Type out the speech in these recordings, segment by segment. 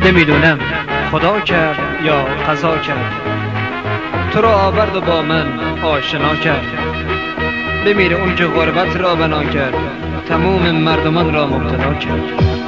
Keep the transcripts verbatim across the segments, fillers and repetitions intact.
نمیدونم خدا کرد یا قضا کرد، تو را آورد و با من آشنا کرد. بمیره اون که غربت را بنا کرد، تموم مردمان را مبتلا کرد.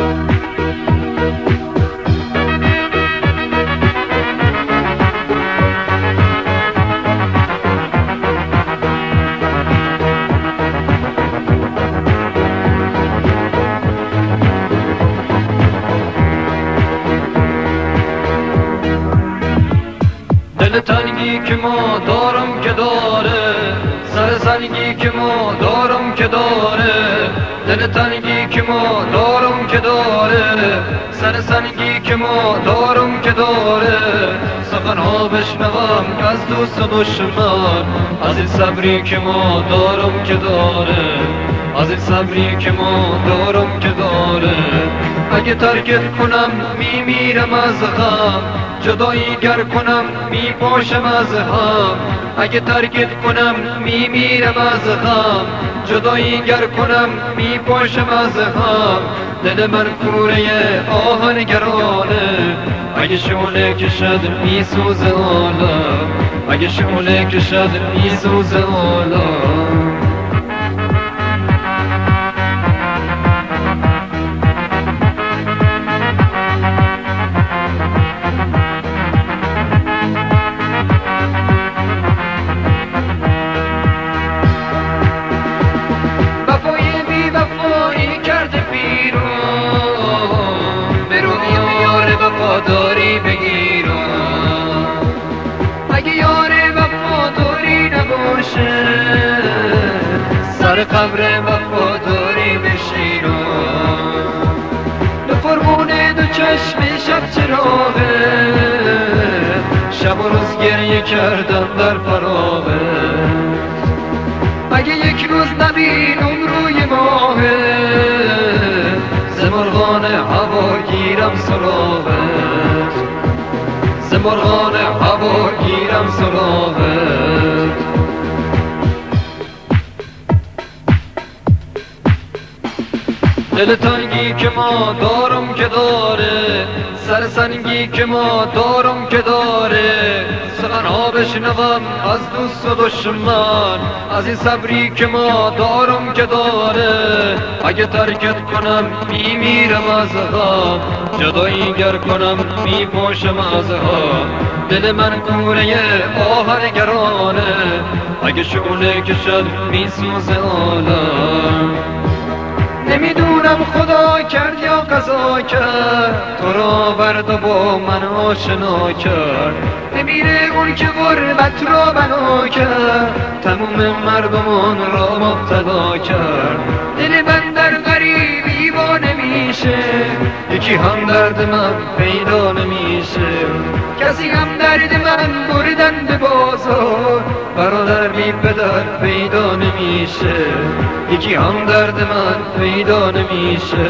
دل تنگی که ما دارم که داره، سر سنگی که ما دارم که داره. دل تنگی که ما دارم که داره، سر سنگی که ما دارم که داره. سخنها بشنوم از دوست و دشمن، از این صبری که ما دارم که داره، از این صبری که ما دارم که داره. اگه ترکت کنم میمیرم از غم، جدایی گر کنم میپاشم از هم. اگه ترکت کنم میمیرم از غم، جدایی گر کنم میپاشم از هم. دل من کوره آهنگرانه، اگه شعله کشد میسوزه عالم، اگه شعله کشد میسوزه عالم. داری بگیرم اگه یار وفاداری نباشه، سر قبر وفاداری بشینم. دو فرمونه دو چشم شب چراغه، شب و روز گریه کردم در فراغه. اگه یک روز نبینم روی ماهه، ز مرغان هوا گیرم سراغت، ز مرغان هوا گیرم سراغت. دل تنگی که ما دارم که داره، سر سنگی که ما دارم که داره. سخنها بشنوم از دوست و دشمن، از این صبری که ما دارم که داره. اگه ترکت کنم میمیرم از غم، جدایی گر کنم میپاشم از هم. دل من کوره آهنگرانه، اگه شعله کشد میسوزه عالم. نمیدونم خدا کرد یا قضا کرد، تو را برد و با من آشنا کرد. بمیره اون که غربت را بنا کرد، تموم مردمان را مبتلا کرد. دل من در غریبی وا نمیشه، یکی هم درد من پیدا نمیشه. کسی هم درد من بردن به بازار، برادر بی پدر پیدا نمیشه. یکی هم درد من پیدا نمیشه.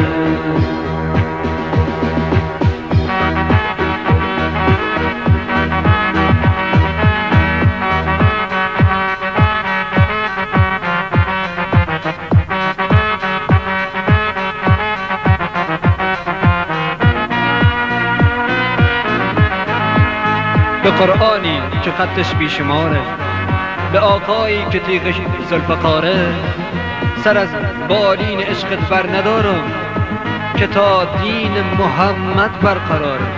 به قرآنی که خطش بیشماره، به آقایی که تیغش ذوالفقاره. سر از بالین عشقت بر ندارم، که تا دین محمد برقراره.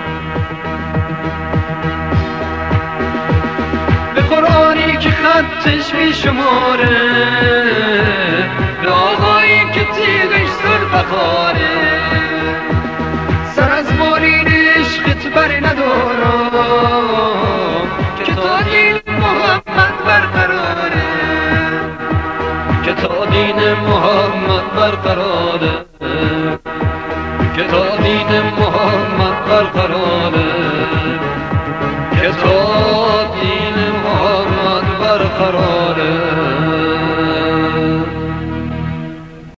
به قرآنی که خطش بیشماره، به آقایی که تیغش ذوالفقاره. سر از بالین عشقت بر ندارم، که تا دین محمد برقراره، که تا دین محمد برقراره، که تا دین محمد برقراره، که تا